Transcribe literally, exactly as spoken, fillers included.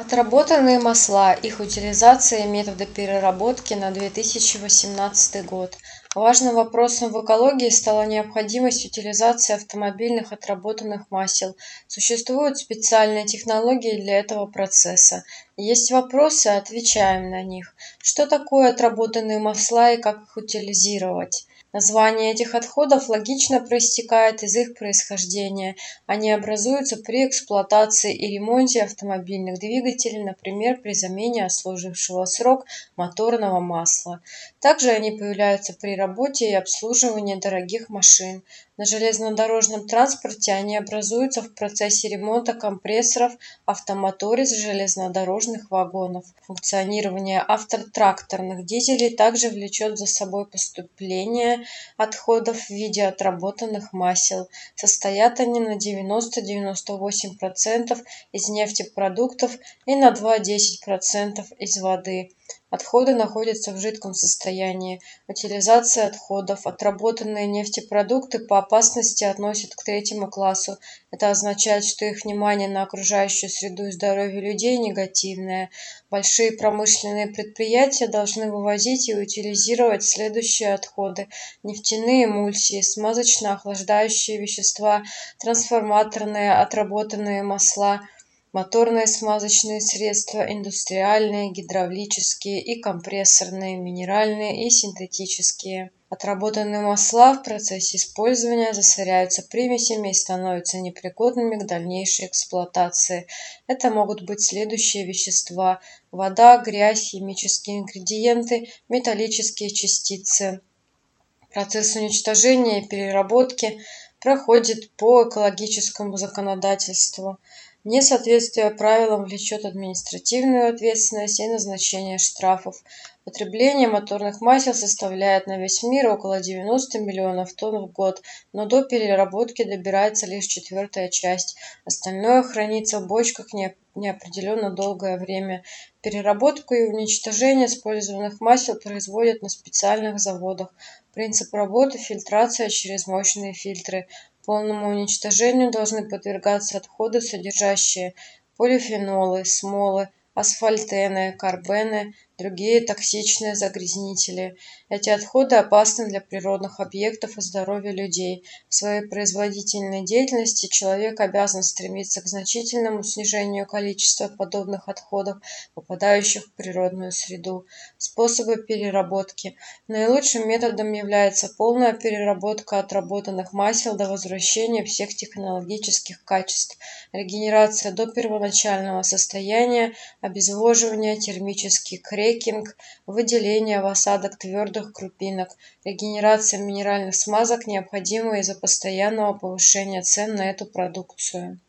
Отработанные масла, их утилизация и методы переработки на две тысячи восемнадцатый год. Важным вопросом в экологии стала необходимость утилизации автомобильных отработанных масел. Существуют специальные технологии для этого процесса. Есть вопросы, отвечаем на них. Что такое отработанные масла и как их утилизировать? Название этих отходов логично проистекает из их происхождения. Они образуются при эксплуатации и ремонте автомобильных двигателей, например, при замене отслужившего срок моторного масла. Также они появляются при работе и обслуживании дорогих машин. На железнодорожном транспорте они образуются в процессе ремонта компрессоров автомоториз железнодорожных вагонов. Функционирование автотракторных дизелей также влечет за собой поступление отходов в виде отработанных масел. Состоят они на девяносто - девяносто восемь процентов из нефтепродуктов и на два - десять процентов из воды. Отходы находятся в жидком состоянии. Утилизация отходов. Отработанные нефтепродукты по опасности относят к третьему классу. Это означает, что их внимание на окружающую среду и здоровье людей негативное. Большие промышленные предприятия должны вывозить и утилизировать следующие отходы: нефтяные эмульсии, смазочно-охлаждающие вещества, трансформаторные отработанные масла, моторные смазочные средства, индустриальные, гидравлические и компрессорные, минеральные и синтетические. Отработанные масла в процессе использования засоряются примесями и становятся непригодными к дальнейшей эксплуатации. Это могут быть следующие вещества: вода, грязь, химические ингредиенты, металлические частицы. Процесс уничтожения и переработки проходит по экологическому законодательству. Несоответствие правилам влечет административную ответственность и назначение штрафов. Потребление моторных масел составляет на весь мир около девяноста миллионов тонн в год, но до переработки добирается лишь четвертая часть. Остальное хранится в бочках неопределенно долгое время. Переработку и уничтожение использованных масел производят на специальных заводах. Принцип работы – фильтрация через мощные фильтры. Полному уничтожению должны подвергаться отходы, содержащие полифенолы, смолы, асфальтены, карбены, другие токсичные загрязнители. Эти отходы опасны для природных объектов и здоровья людей. В своей производительной деятельности человек обязан стремиться к значительному снижению количества подобных отходов, попадающих в природную среду. Способы переработки. Наилучшим методом является полная переработка отработанных масел до возвращения всех технологических качеств, регенерация до первоначального состояния, обезвоживание, термический крекинг, выделение в осадок твердых крупинок, регенерация минеральных смазок, необходимая из-за постоянного повышения цен на эту продукцию.